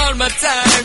all my time.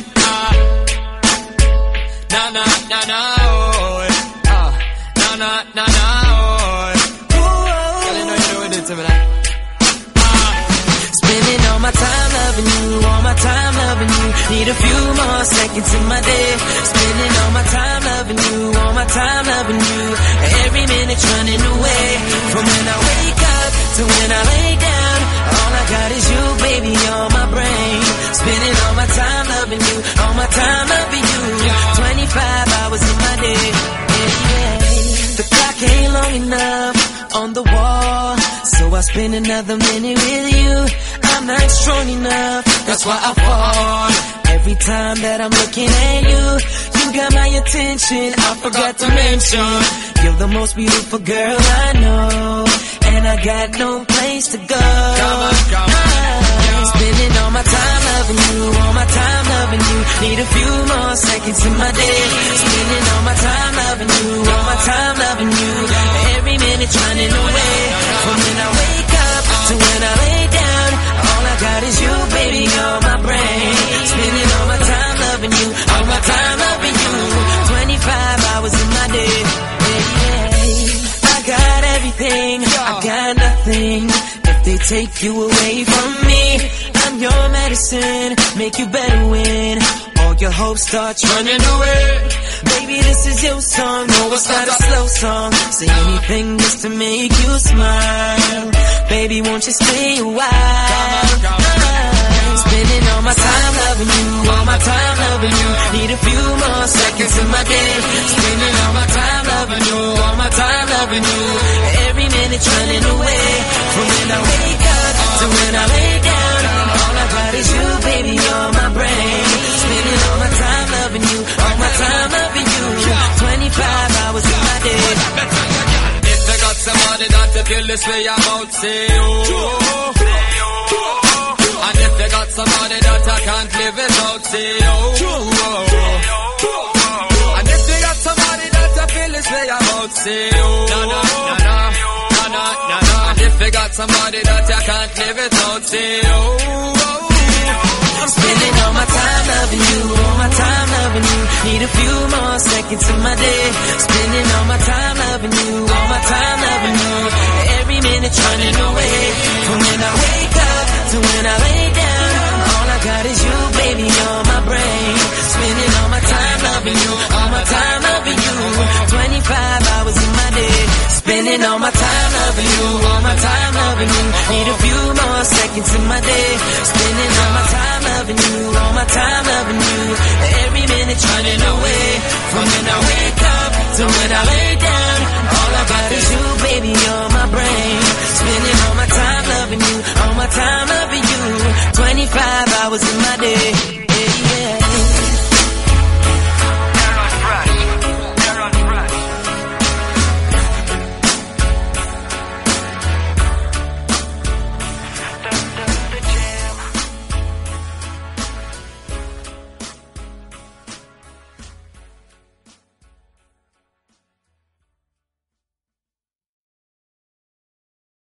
Na na na na, oh. Na na na na, oh. Girl, you know you doing it to me, like. Spending all my time loving you, all my time loving you. Need a few more seconds in my day. Spending all my time loving you, all my time loving you. Every minute's running away. From when I wake up to when I lay down, all I got is you, baby, on my brain. Spending all my time loving you, all my time loving you. 25 hours in my day. Yeah. The clock ain't long enough on the wall, so I spend another minute with you. I'm not strong enough, that's why I fall. Every time that I'm looking at you, you got my attention, I forgot to mention you're the most beautiful girl I know, and I got no place to go. I'm spending all my time loving you, all my time loving you. Need a few more seconds in my day. Spending all my time loving you, all my time loving you. Every minute's running away. From when I wake up to when I lay down, all I got is you, baby, on my brain. Spending all my time loving you, all my time loving you. 25 hours in my day. I got everything, I got nothing. If they take you away from me, I'm your medicine, make you better when all your hope starts running away. Baby, this is your song, no, it's not a slow song. Say anything just to make you smile. Baby, won't you stay a while? Spending all my time loving you, all my time loving you. Need a few more seconds in my day. Spending all my time loving you, all my time loving you. Every minute's running away. From when I wake up to when I lay down, all I got is you, baby, on my brain. Spending all my time loving you, all my time loving you. 25 hours in my day. If you got somebody that you feel this way about, say oh. And if you got somebody that I can't live without, say oh. And if you got somebody that I feel this way about, say oh. Na na na na, na na na na. And if you got somebody that I can't live without, say oh. I'm spending all my time loving you, all my time loving you. Need a few more seconds in my day. Spending all my time loving you, all my time loving you. Every minute's running away. From when I wake up to when I lay down, all I got is you, baby, on my brain. Spending all my time loving you, all my time loving you. 25 hours in my day. Spending all my time loving you, all my time loving you. Need a few more seconds in my day. Spending all my time loving you, all my time loving you. Every minute's running away. From when I wake up to when I lay down, all I got is you, baby, on my brain. Spending all my time loving you, all my time loving you. 25 hours in my day.